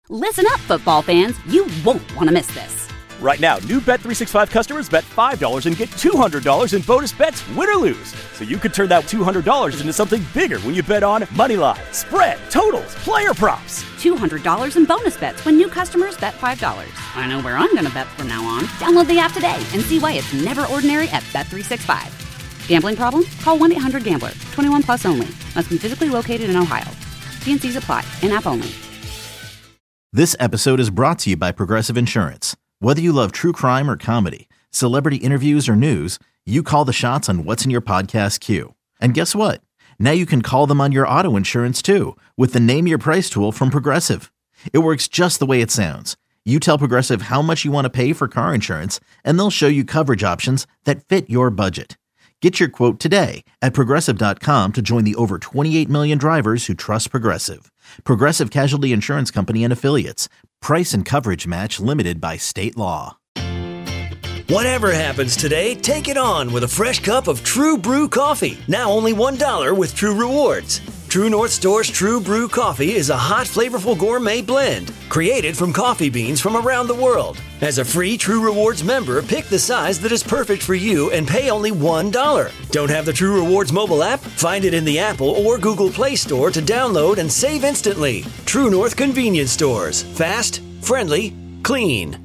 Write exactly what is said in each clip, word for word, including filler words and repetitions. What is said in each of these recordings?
Listen up, football fans. You won't want to miss this. Right now, new Bet three sixty-five customers bet five dollars and get two hundred dollars in bonus bets, win or lose. So you could turn that two hundred dollars into something bigger when you bet on money line, spread, totals, player props. two hundred dollars in bonus bets when new customers bet five dollars. I know where I'm going to bet from now on. Download the app today and see why it's never ordinary at Bet three sixty-five. Gambling problem? Call one eight hundred gambler. twenty-one plus only. Must be physically located in Ohio. T and C's apply. In-app only. This episode is brought to you by Progressive Insurance. Whether you love true crime or comedy, celebrity interviews or news, you call the shots on what's in your podcast queue. And guess what? Now you can call them on your auto insurance too with the Name Your Price tool from Progressive. It works just the way it sounds. You tell Progressive how much you want to pay for car insurance, and they'll show you coverage options that fit your budget. Get your quote today at Progressive dot com to join the over twenty-eight million drivers who trust Progressive. Progressive Casualty Insurance Company and Affiliates. Price and coverage match limited by state law. Whatever happens today, take it on with a fresh cup of True Brew coffee. Now only one dollar with True Rewards. True North Store's True Brew coffee is a hot, flavorful gourmet blend created from coffee beans from around the world. As a free True Rewards member, pick the size that is perfect for you and pay only one dollar. Don't have the True Rewards mobile app? Find it in the Apple or Google Play Store to download and save instantly. True North Convenience Stores. Fast, friendly, clean.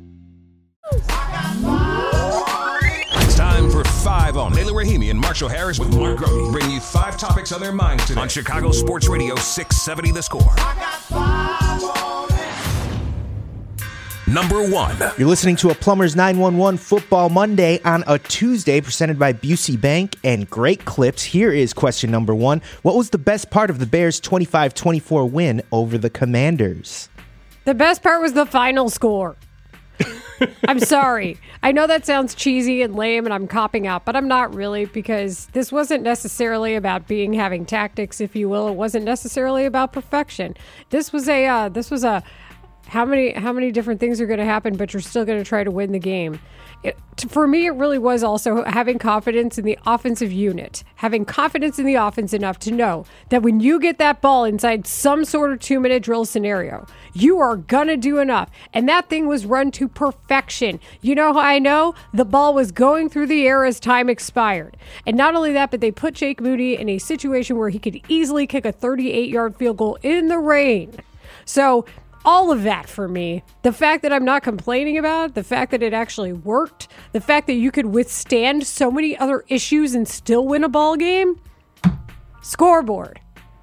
It's time for Five on. Layla Rahimi and Marshall Harris with Mark Grote bring you five topics on their minds today on Chicago Sports Radio six seventy The Score. Number one. You're listening to a Plumbers nine one one Football Monday on a Tuesday, presented by Busey Bank and Great Clips. Here is question number one. What was the best part of the Bears' twenty-five twenty-four win over the Commanders? The best part was the final score. I'm sorry. I know that sounds cheesy and lame and I'm copping out, but I'm not really, because this wasn't necessarily about being having tactics, if you will. It wasn't necessarily about perfection. This was a uh, this was a how many how many different things are going to happen, but you're still going to try to win the game. It, for me, it really was also having confidence in the offensive unit, having confidence in the offense enough to know that when you get that ball inside some sort of two-minute drill scenario, you are going to do enough. And that thing was run to perfection. You know how I know? The ball was going through the air as time expired. And not only that, but they put Jake Moody in a situation where he could easily kick a thirty-eight-yard field goal in the rain. So all of that for me, the fact that I'm not complaining about it, the fact that it actually worked, the fact that you could withstand so many other issues and still win a ball game, scoreboard.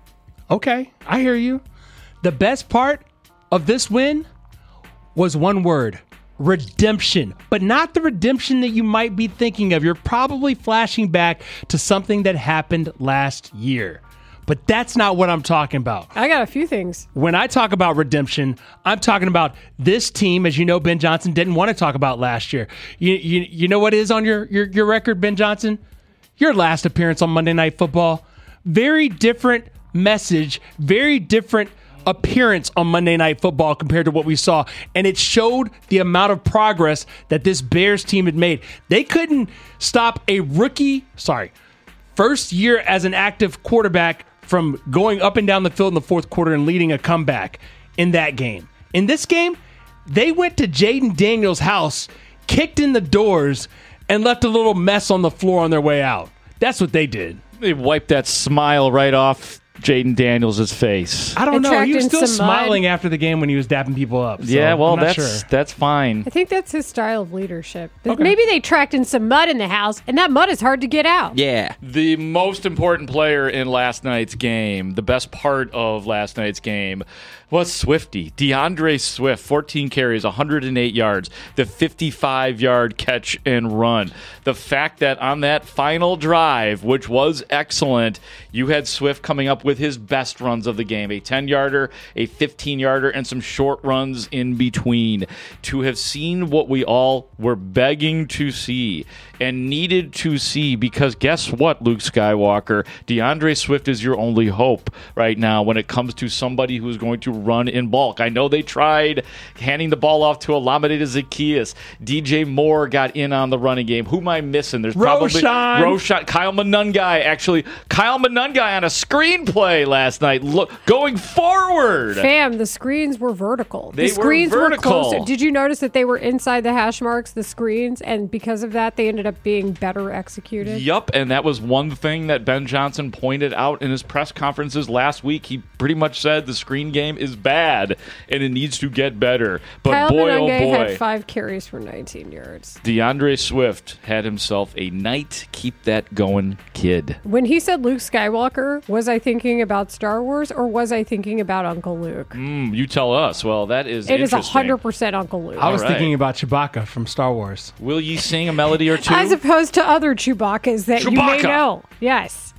Okay, I hear you. The best part of this win was one word: redemption. But not the redemption that you might be thinking of. You're probably flashing back to something that happened last year. But that's not what I'm talking about. I got a few things. When I talk about redemption, I'm talking about this team, as you know, Ben Johnson didn't want to talk about last year. You you, you know what is on your, your, your record, Ben Johnson? Your last appearance on Monday Night Football. Very different message, very different appearance on Monday Night Football compared to what we saw. And it showed the amount of progress that this Bears team had made. They couldn't stop a rookie, sorry, first year as an active quarterback from going up and down the field in the fourth quarter and leading a comeback in that game. In this game, they went to Jaden Daniels' house, kicked in the doors, and left a little mess on the floor on their way out. That's what they did. They wiped that smile right off Jaden Daniels' face. I don't know. He was still smiling after the game when he was dapping people up. So yeah, well, I'm not that's sure. that's fine. I think that's his style of leadership. Okay. Maybe they tracked in some mud in the house, and that mud is hard to get out. Yeah. The most important player in last night's game, the best part of last night's game, was Swifty. DeAndre Swift, fourteen carries, one hundred eight yards, the fifty-five-yard catch and run. The fact that on that final drive, which was excellent, you had Swift coming up with his best runs of the game, a ten-yarder, a fifteen-yarder, and some short runs in between. To have seen what we all were begging to see and needed to see, because guess what, Luke Skywalker? DeAndre Swift is your only hope right now when it comes to somebody who's going to run in bulk. I know they tried handing the ball off to Olamide Zaccheaus. D J Moore got in on the running game. Who am I missing? There's probably Roshan. Roshan. Kyle Monungai, actually. Kyle Monungai on a screenplay play last night. Look, going forward. Fam, the screens were vertical. They the screens were vertical. were closer. Did you notice that they were inside the hash marks, the screens, and because of that, they ended up being better executed? Yup, and that was one thing that Ben Johnson pointed out in his press conferences last week. He pretty much said the screen game is bad and it needs to get better. But Kyle boy, Benunge oh boy, had five carries for nineteen yards. DeAndre Swift had himself a night. Keep that going, kid. When he said Luke Skywalker, was I thinking about Star Wars or was I thinking about Uncle Luke? Mm, you tell us. Well, that is It is interesting. one hundred percent Uncle Luke. I was All right. thinking about Chewbacca from Star Wars. Will ye sing a melody or two? As opposed to other Chewbacca's that you may Chewbacca. know. Yes.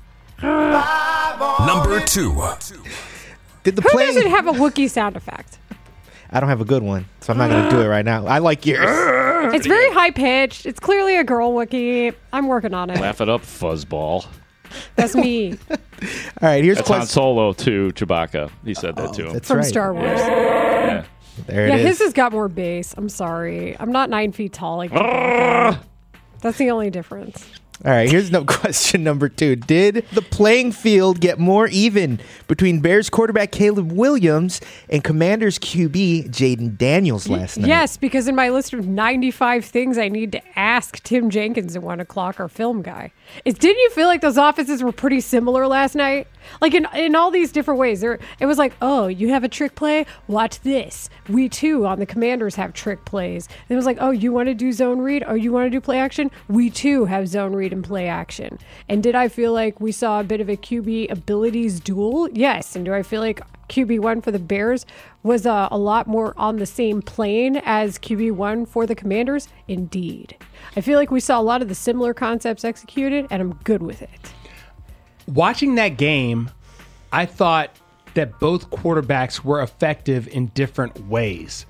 Number two. Did the Who playing? doesn't have a Wookiee sound effect? I don't have a good one, so I'm not going to do it right now. I like yours. It's very high pitched. It's clearly a girl Wookiee. I'm working on it. Laugh it up, fuzzball. That's me All right, here's That's Han question. Solo to Chewbacca. He said that to him. That's from right. Star Wars. Yeah. There Yeah, it his is. has got more bass. I'm sorry. I'm not nine feet tall like Chewbacca. That's the only difference. All right, here's no question number two. Did the playing field get more even between Bears quarterback Caleb Williams and Commanders Q B Jaden Daniels last night? Yes, because in my list of ninety-five things I need to ask Tim Jenkins at one o'clock, our film guy, is didn't you feel like those offenses were pretty similar last night? Like in in all these different ways. There, it was like, oh, you have a trick play? Watch this. We too on the Commanders have trick plays. And it was like, oh, you want to do zone read? Oh, you want to do play action? We too have zone read and play action. And did I feel like we saw a bit of a Q B abilities duel? Yes. And do I feel like Q B one for the Bears was uh, a lot more on the same plane as Q B one for the Commanders? Indeed. I feel like we saw a lot of the similar concepts executed, and I'm good with it. Watching that game, I thought that both quarterbacks were effective in different ways.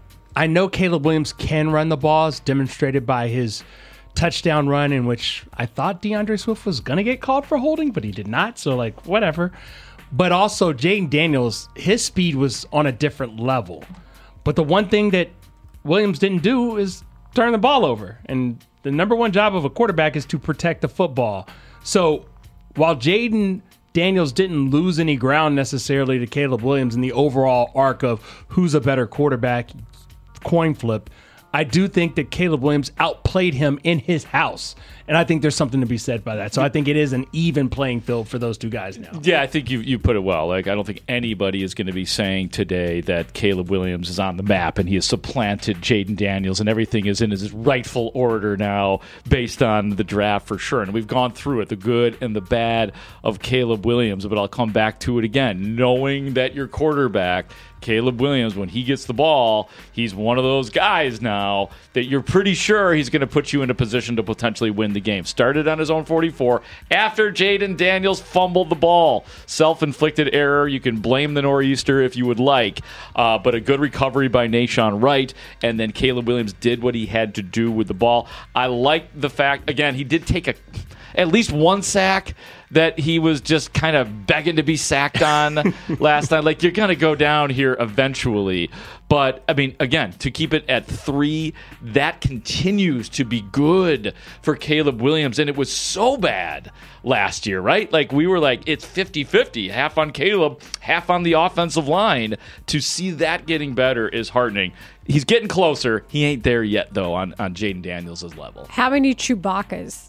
I know Caleb Williams can run the ball, as demonstrated by his touchdown run in which I thought DeAndre Swift was going to get called for holding, but he did not. So, like, whatever. But also, Jaden Daniels, his speed was on a different level. But the one thing that Williams didn't do is turn the ball over. And the number one job of a quarterback is to protect the football. So, while Jaden Daniels didn't lose any ground necessarily to Caleb Williams in the overall arc of who's a better quarterback coin flip, I do think that Caleb Williams outplayed him in his house. And I think there's something to be said by that. So I think it is an even playing field for those two guys now. Yeah, I think you you put it well. Like, I don't think anybody is going to be saying today that Caleb Williams is on the map and he has supplanted Jaden Daniels and everything is in his rightful order now based on the draft for sure. And we've gone through it, the good and the bad of Caleb Williams. But I'll come back to it again. Knowing that your quarterback, Caleb Williams, when he gets the ball, he's one of those guys now that you're pretty sure he's going to put you in a position to potentially win the game. Started on his own forty-four after Jaden Daniels fumbled the ball. Self-inflicted error. You can blame the Nor'easter if you would like, uh, but a good recovery by Nashawn Wright, and then Caleb Williams did what he had to do with the ball. I like the fact, again, he did take a at least one sack that he was just kind of begging to be sacked on last night. Like, you're going to go down here eventually. But, I mean, again, to keep it at three, that continues to be good for Caleb Williams. And it was so bad last year, right? Like, we were like, it's fifty-fifty, half on Caleb, half on the offensive line. To see that getting better is heartening. He's getting closer. He ain't there yet, though, on, on Jaden Daniels' level. How many Chewbaccas?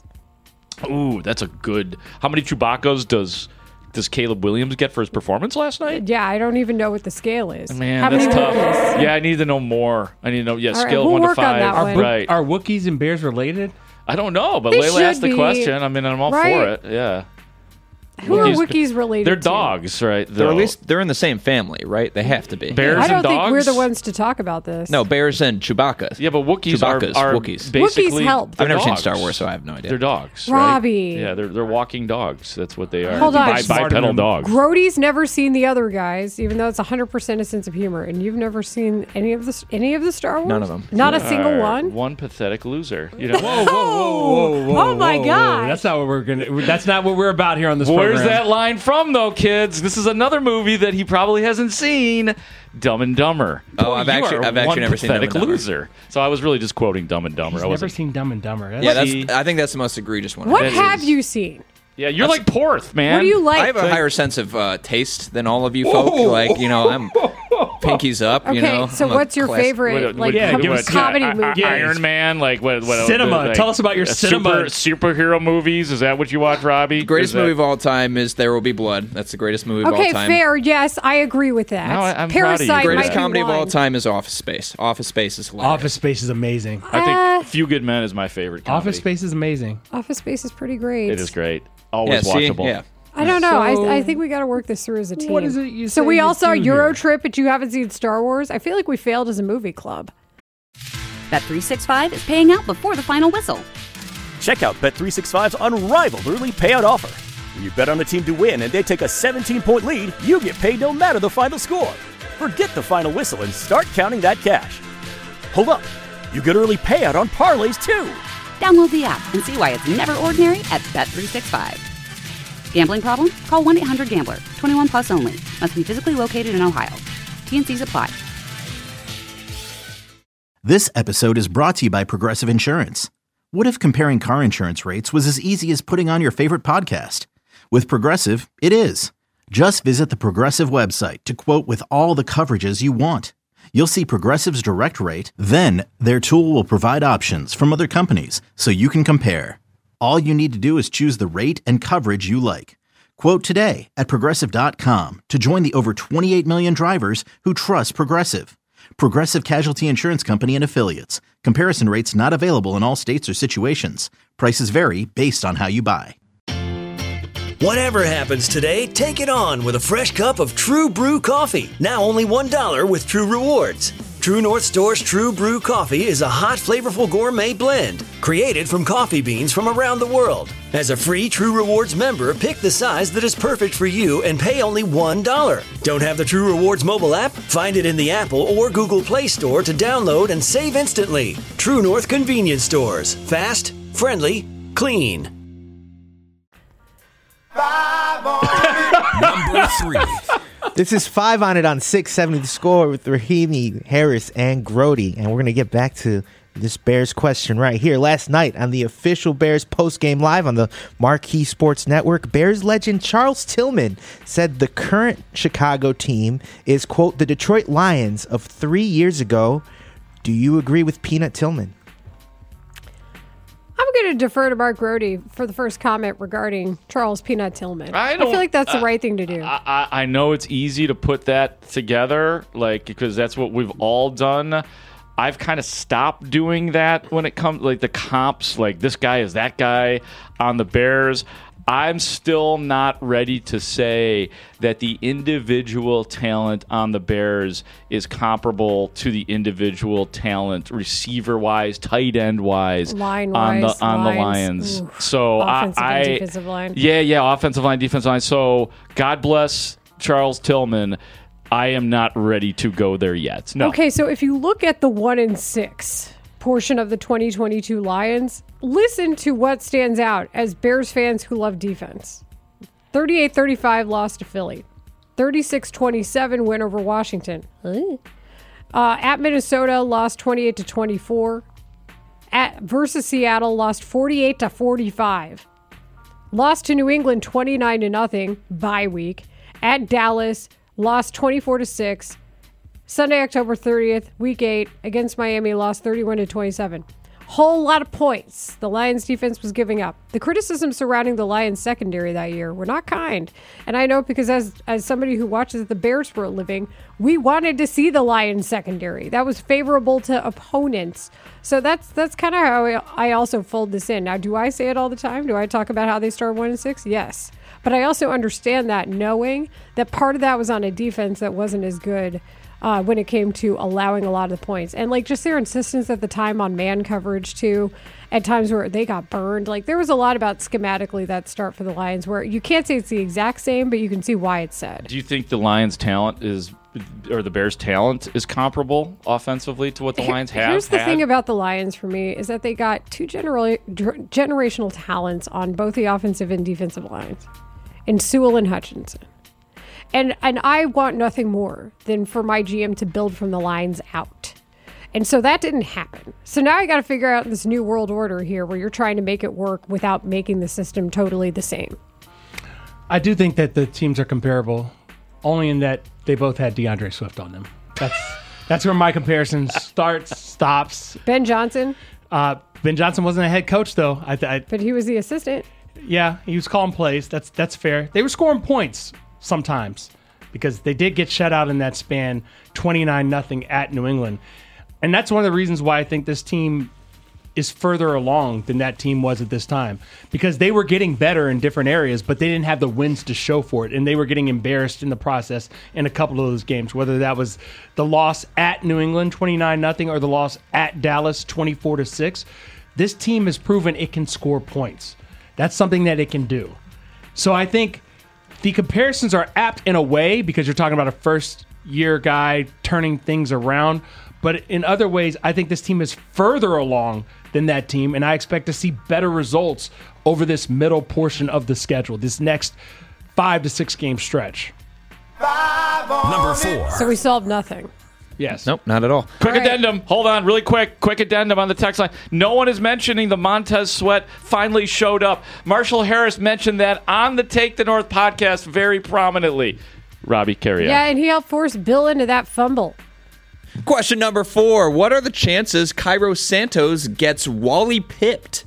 Ooh, that's a good. How many Chewbaccas does does Caleb Williams get for his performance last night? Yeah, I don't even know what the scale is. Man, How that's many tough. Wookiees? Yeah, I need to know more. I need to know. Yeah, All right, scale we'll one to work on five. that one. Right. Are Wookiees and Bears related? I don't know, but They Layla asked should the be. question. I mean, I'm all Right. for it. Yeah. Who are Wookiees related They're to? dogs, right? They're though. at least they're in the same family, right? They have to be. Bears I don't and think dogs. we're the ones to talk about this. No, bears and Chewbacca. Yeah, but Wookiees Chewbacca's are, are Wookiees. basically. Wookiees help. they're I've never seen dogs. Star Wars, so I have no idea. They're dogs, Robbie. right? Yeah, they're they're walking dogs. That's what they are. Hold on. Bi- Smarter bipedal than- dogs. Grody's never seen the other guys, even though it's one hundred percent a sense of humor. And you've never seen any of the any of the Star Wars? None of them. Not a single Are one? One pathetic loser. You know. Whoa, whoa, whoa, whoa, whoa, Oh, my whoa, God. whoa. That's not what we're gonna. That's not what we're about here on this Where's program. that line from, though, kids? This is another movie that he probably hasn't seen, Dumb and Dumber. Oh, Boy, I've you actually- are I've actually one never seen Dumb and pathetic Dumber. loser. So I was really just quoting Dumb and Dumber. He's I never wasn't. seen Dumb and Dumber. That's Yeah, that's. See? I think that's the most egregious one. What That have is- you seen? Yeah, you're like Porth, man. What do you like? I have a higher sense of uh, taste than all of you folk. Like, you know, I'm pinkies up, Okay, you know. so I'm a what's your class- favorite, What- like, yeah, com- give us- comedy uh, movie? uh, Iron Man, like what? what Cinema. like, Tell us about your uh, cinema. Super, superhero movies. Is that what you watch, Robbie? Greatest Is that- movie of all time is There Will Be Blood. That's the greatest movie of Okay, all time. fair. Yes, I agree with that. No, I- I'm proud of you. Parasite Greatest might be comedy of all one. time is Office Space. Office Space is hilarious. Office Space is amazing. I think Uh, Few Good Men is my favorite. Comedy. Office Space is amazing. Office Space is pretty great. It is great. Yeah, Always see? watchable. Yeah. I don't know. So- I, I think we got to work this through as a team. What is it you So say we you all saw do Euro here? Trip, but you haven't seen Star Wars. I feel like we failed as a movie club. Bet three sixty-five is paying out before the final whistle. Check out Bet three sixty-five's unrivaled early payout offer. When you bet on a team to win and they take a seventeen-point lead, you get paid no matter the final score. Forget the final whistle and start counting that cash. Hold up. You get early payout on parlays, too. Download the app and see why it's never ordinary at Bet three sixty-five. Gambling problem? Call one eight hundred gambler. twenty-one plus only. Must be physically located in Ohio. T and C's apply. This episode is brought to you by Progressive Insurance. What if comparing car insurance rates was as easy as putting on your favorite podcast? With Progressive, it is. Just visit the Progressive website to quote with all the coverages you want. You'll see Progressive's direct rate, then their tool will provide options from other companies so you can compare. All you need to do is choose the rate and coverage you like. Quote today at Progressive dot com to join the over twenty-eight million drivers who trust Progressive. Progressive Casualty Insurance Company and Affiliates. Comparison rates not available in all states or situations. Prices vary based on how you buy. Whatever happens today, take it on with a fresh cup of True Brew coffee. Now only one dollar with True Rewards. True North Store's True Brew coffee is a hot, flavorful gourmet blend created from coffee beans from around the world. As a free True Rewards member, pick the size that is perfect for you and pay only one dollar. Don't have the True Rewards mobile app? Find it in the Apple or Google Play Store to download and save instantly. True North Convenience Stores. Fast, friendly, clean. Number three. This is Five on It on six seventy The Score with Rahimi, Harris, and Grody. And we're going to get back to this Bears question right here. Last night on the official Bears postgame live on the Marquee Sports Network, Bears legend Charles Tillman said the current Chicago team is, quote, the Detroit Lions of three years ago. Do you agree with Peanut Tillman? I'm going to defer to Mark Grody for the first comment regarding Charles Peanut Tillman. I I, don't- feel like that's the uh, right thing to do. I, I I know it's easy to put that together, like because that's what we've all done. I've kind of stopped doing that when it comes like the comps, like this guy is that guy on the Bears. I'm still not ready to say that the individual talent on the Bears is comparable to the individual talent receiver-wise, tight end-wise on the Line-wise, on the lines. Lions. Ooh. So Offensive I, and I defensive line. yeah, yeah, offensive line, defensive line. So God bless Charles Tillman. I am not ready to go there yet. No. Okay, so if you look at the one and six portion of the twenty twenty-two Lions, listen to what stands out as Bears fans who love defense. thirty-eight thirty-five loss to Philly. thirty-six twenty-seven win over Washington. Uh, at Minnesota, lost twenty-eight to twenty-four. At versus Seattle, lost forty-eight to forty-five. Lost to New England twenty-nine to nothing, bye week. At Dallas, lost twenty-four to six. Sunday, October thirtieth, week eight, against Miami, lost thirty-one to twenty-seven. Whole lot of points the Lions defense was giving up. The criticism surrounding the Lions secondary that year were not kind. And I know because as as somebody who watches the Bears for a living, we wanted to see the Lions secondary. That was favorable to opponents. So that's that's kind of how I, I also fold this in. Now, do I say it all the time? Do I talk about how they started one and six? Yes. But I also understand that, knowing that part of that was on a defense that wasn't as good uh, when it came to allowing a lot of the points. And like just their insistence at the time on man coverage too, at times where they got burned. Like there was a lot about schematically that start for the Lions where you can't say it's the exact same, but you can see why it's said. Do you think the Lions' talent is, or the Bears' talent is comparable offensively to what the Here- Lions have? Here's the had? thing about the Lions for me is that they got two genera- dr- generational talents on both the offensive and defensive lines, in Sewell and Hutchinson. And and I want nothing more than for my G M to build from the lines out. And so that didn't happen. So now I got to figure out this new world order here where you're trying to make it work without making the system totally the same. I do think that the teams are comparable, only in that they both had DeAndre Swift on them. That's that's where my comparison starts, stops. Ben Johnson. Uh, Ben Johnson wasn't a head coach, though. I, I, but he was the assistant. Yeah, he was calling plays. That's that's fair. They were scoring points sometimes because they did get shut out in that span, twenty-nine nothing at New England. And that's one of the reasons why I think this team is further along than that team was at this time, because they were getting better in different areas, but they didn't have the wins to show for it, and they were getting embarrassed in the process in a couple of those games, whether that was the loss at New England twenty-nine nothing or the loss at Dallas twenty-four to six. This team has proven it can score points. That's something that it can do. So I think the comparisons are apt in a way because you're talking about a first-year guy turning things around, but in other ways, I think this team is further along than that team, and I expect to see better results over this middle portion of the schedule, this next five to six game stretch. Number four. So we solved nothing. Yes. Nope, not at all. Quick all right. addendum. Hold on, really quick. Quick addendum on the text line. No one is mentioning the Montez Sweat finally showed up. Marshall Harris mentioned that on the Take the North podcast very prominently. Robbie, carry on. Yeah, and he helped force Bill into that fumble. Question number four. What are the chances Cairo Santos gets Wally pipped?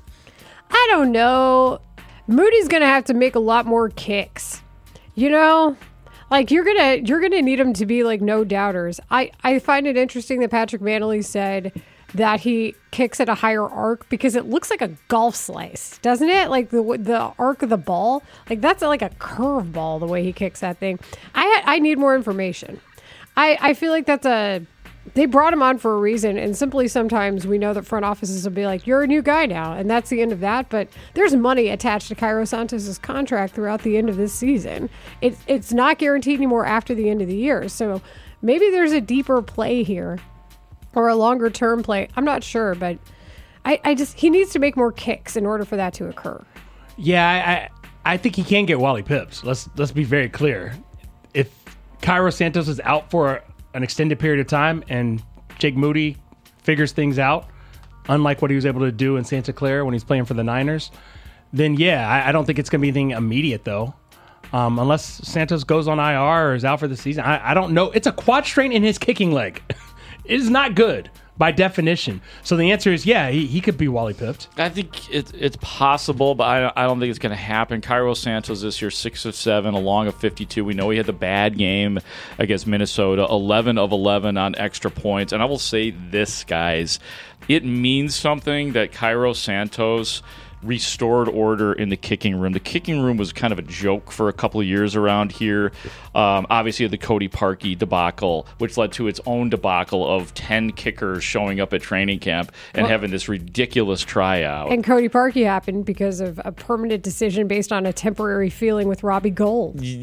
I don't know. Moody's going to have to make a lot more kicks. You know, like you're going to you're going to need him to be like no doubters. I, I find it interesting that Patrick Manley said that he kicks at a higher arc because it looks like a golf slice, doesn't it? Like the the arc of the ball. Like that's like a curve ball the way he kicks that thing. I I need more information. I, I feel like that's a They brought him on for a reason, and simply sometimes we know that front offices will be like, you're a new guy now, and that's the end of that. But there's money attached to Cairo Santos' contract throughout the end of this season. It, it's not guaranteed anymore after the end of the year. So maybe there's a deeper play here or a longer term play. I'm not sure, but I, I just he needs to make more kicks in order for that to occur. Yeah, I I think he can get Wally pips. Let's let's be very clear. If Cairo Santos is out for an extended period of time and Jake Moody figures things out, unlike what he was able to do in Santa Clara when he's playing for the Niners, then yeah, I, I don't think it's going to be anything immediate though. Um, unless Santos goes on I R or is out for the season. I, I don't know. It's a quad strain in his kicking leg. It is not good by definition. So the answer is yeah, he, he could be Wally pipped. I think it, it's possible, but I, I don't think it's going to happen. Cairo Santos this year, six of seven, along of fifty-two. We know he had the bad game against Minnesota, eleven of eleven on extra points. And I will say this, guys, it means something that Cairo Santos restored order in the kicking room. The kicking room was kind of a joke for a couple of years around here. Um, obviously, the Cody Parkey debacle, which led to its own debacle of ten kickers showing up at training camp and well, having this ridiculous tryout. And Cody Parkey happened because of a permanent decision based on a temporary feeling with Robbie Gould. Y-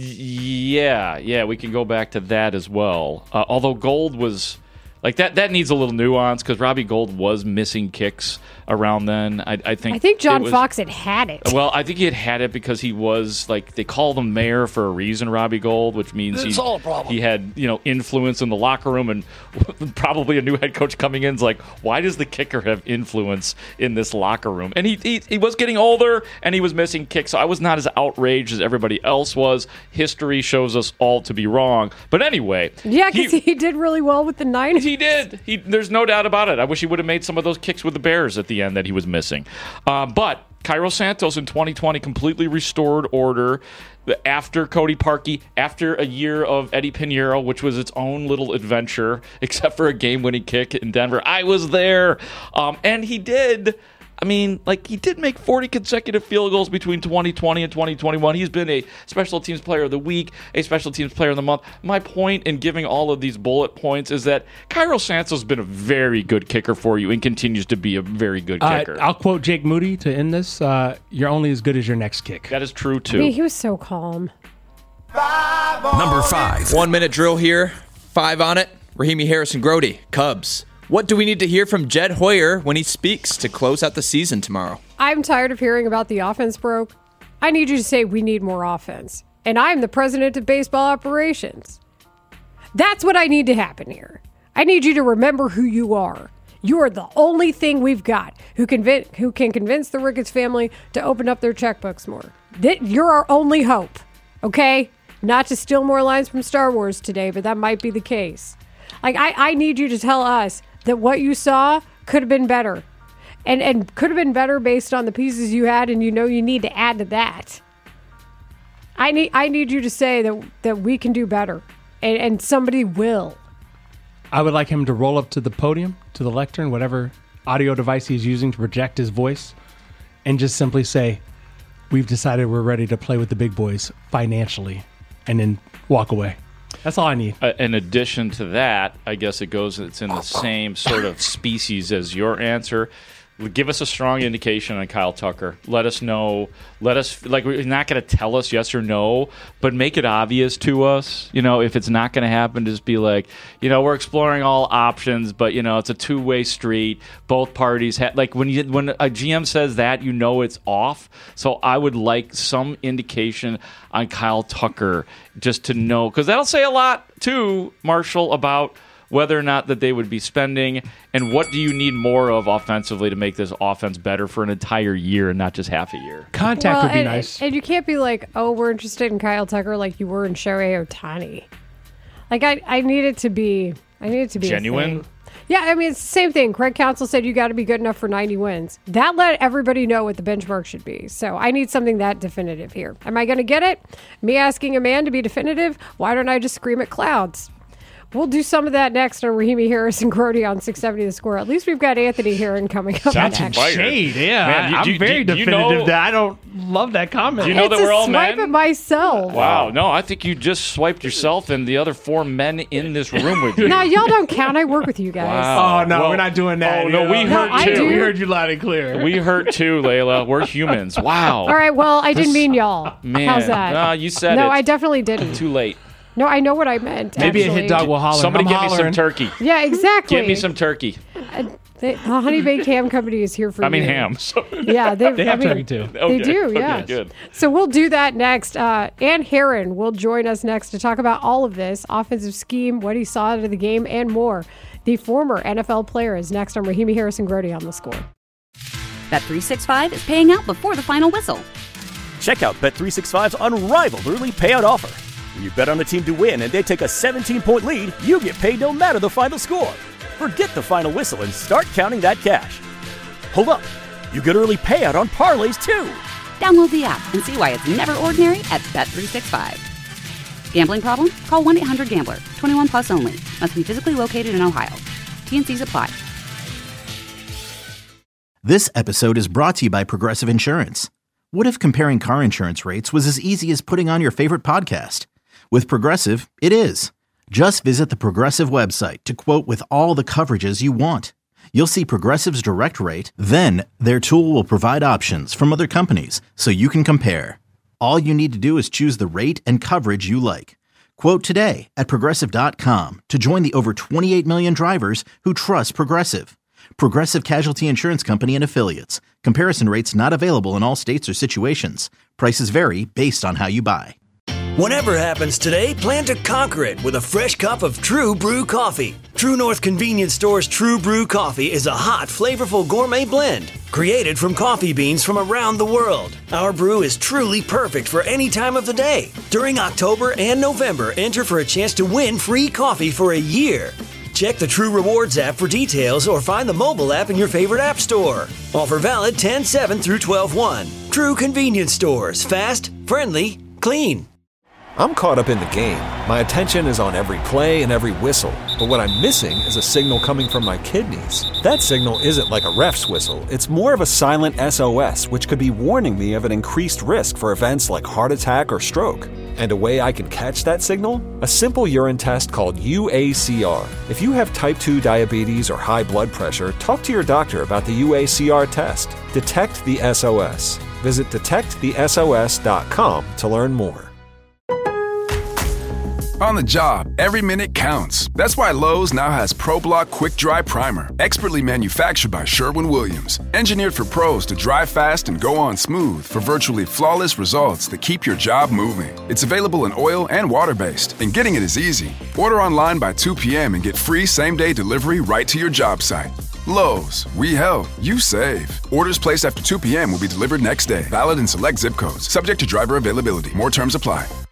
yeah, yeah, we can go back to that as well. Uh, although Gould was... Like, that that needs a little nuance because Robbie Gould was missing kicks around then. I, I think I think John was, Fox had had it. Well, I think he had had it because he was, like, they called him mayor for a reason, Robbie Gould, which means he, he had, you know, influence in the locker room, and probably a new head coach coming in is like, why does the kicker have influence in this locker room? And he, he, he was getting older, and he was missing kicks, so I was not as outraged as everybody else was. History shows us all to be wrong. But anyway. Yeah, because he, he did really well with the Niners. He did. He, there's no doubt about it. I wish he would have made some of those kicks with the Bears at the end that he was missing. Uh, but Cairo Santos in twenty twenty completely restored order after Cody Parkey, after a year of Eddie Pinheiro, which was its own little adventure, except for a game-winning kick in Denver. I was there. Um, and he did... I mean, like, he did make forty consecutive field goals between twenty twenty and twenty twenty-one. He's been a special teams player of the week, a special teams player of the month. My point in giving all of these bullet points is that Cairo Santos has been a very good kicker for you and continues to be a very good kicker. Uh, I'll quote Jake Moody to end this. Uh, You're only as good as your next kick. That is true, too. I mean, he was so calm. Number five. One minute drill here. Five on it. Rahimi Harrison Grody, Cubs. What do we need to hear from Jed Hoyer when he speaks to close out the season tomorrow? I'm tired of hearing about the offense broke. I need you to say we need more offense. And I'm the president of baseball operations. That's what I need to happen here. I need you to remember who you are. You are the only thing we've got who, convince, who can convince the Ricketts family to open up their checkbooks more. That you're our only hope. Okay? Not to steal more lines from Star Wars today, but that might be the case. Like, I, I need you to tell us that what you saw could have been better. And and could have been better based on the pieces you had, and you know you need to add to that. I need I need you to say that that we can do better. And, and somebody will. I would like him to roll up to the podium, to the lectern, whatever audio device he's using to project his voice, and just simply say, we've decided we're ready to play with the big boys financially, and then walk away. That's all I need. Uh, in addition to that, I guess it goes, it's in the same sort of species as your answer. Give us a strong indication on Kyle Tucker. Let us know. Let us, like, we're not going to tell us yes or no, but make it obvious to us. You know, if it's not going to happen, just be like, you know, we're exploring all options, but, you know, it's a two-way street. Both parties have, like, when you when a G M says that, you know it's off. So I would like some indication on Kyle Tucker just to know, because that'll say a lot, too, Marshall, about whether or not that they would be spending, and what do you need more of offensively to make this offense better for an entire year and not just half a year? Contact well, would be and, nice. And you can't be like, oh, we're interested in Kyle Tucker like you were in Shohei Ohtani. Like, I, I need it to be, I need it to be genuine. Yeah, I mean, it's the same thing. Craig Counsell said you got to be good enough for ninety wins. That let everybody know what the benchmark should be. So I need something that definitive here. Am I going to get it? Me asking a man to be definitive? Why don't I just scream at clouds? We'll do some of that next on Rahimi Harris and Grody on six seventy The Score. At least we've got Anthony Herron coming up That's next. shade, yeah. Man, you- I, I'm do you- very do you definitive know- that I don't love that comment. Do you know It's that we're a all swipe men? at myself. Wow, no, I think you just swiped yourself and the other four men in this room with you. Now, y'all don't count. I work with you guys. Wow. Oh, no, Well- we're not doing that. Oh, no, we You heard I too. do. We heard you loud and clear. We hurt too, Layla. We're humans. Wow. All right, well, I didn't mean y'all. Man. How's that? No, you said no, it. I definitely didn't. Too late. No, I know what I meant. Maybe actually. a hit dog will holler. Somebody I'm give me some hollering. turkey. Yeah, exactly. Give me some turkey. Uh, they, the Honey Baked Ham Company is here for I you. mean ham. So- Yeah, they, They have I mean, turkey, too. They Okay, do, okay, yeah. good. So we'll do that next. Uh, Ann Herron will join us next to talk about all of this, offensive scheme, what he saw out of the game, and more. The former N F L player is next on Rahimi Harris and Grody on The Score. Bet three sixty-five is paying out before the final whistle. Check out Bet three sixty-five's unrivaled early payout offer. When you bet on the team to win and they take a seventeen-point lead, you get paid no matter the final score. Forget the final whistle and start counting that cash. Hold up. You get early payout on parlays, too. Download the app and see why it's never ordinary at Bet three sixty-five. Gambling problem? Call one eight hundred gambler. twenty-one plus only. Must be physically located in Ohio. T N Cs apply. This episode is brought to you by Progressive Insurance. What if comparing car insurance rates was as easy as putting on your favorite podcast? With Progressive, it is. Just visit the Progressive website to quote with all the coverages you want. You'll see Progressive's direct rate, then their tool will provide options from other companies so you can compare. All you need to do is choose the rate and coverage you like. Quote today at Progressive dot com to join the over twenty-eight million drivers who trust Progressive. Progressive Casualty Insurance Company and Affiliates. Comparison rates not available in all states or situations. Prices vary based on how you buy. Whatever happens today, plan to conquer it with a fresh cup of True Brew coffee. True North Convenience Store's True Brew coffee is a hot, flavorful gourmet blend created from coffee beans from around the world. Our brew is truly perfect for any time of the day. During October and November, enter for a chance to win free coffee for a year. Check the True Rewards app for details or find the mobile app in your favorite app store. Offer valid ten seven through twelve one. True Convenience Stores. Fast, friendly, clean. I'm caught up in the game. My attention is on every play and every whistle. But what I'm missing is a signal coming from my kidneys. That signal isn't like a ref's whistle. It's more of a silent S O S, which could be warning me of an increased risk for events like heart attack or stroke. And a way I can catch that signal? A simple urine test called U A C R. If you have type two diabetes or high blood pressure, talk to your doctor about the U A C R test. Detect the S O S. Visit detect the S O S dot com to learn more. On the job, every minute counts. That's why Lowe's now has ProBlock Quick Dry Primer, expertly manufactured by Sherwin-Williams. Engineered for pros to dry fast and go on smooth for virtually flawless results that keep your job moving. It's available in oil and water-based, and getting it is easy. Order online by two p.m. and get free same-day delivery right to your job site. Lowe's, we help, you save. Orders placed after two p.m. will be delivered next day. Valid in select zip codes. Subject to driver availability. More terms apply.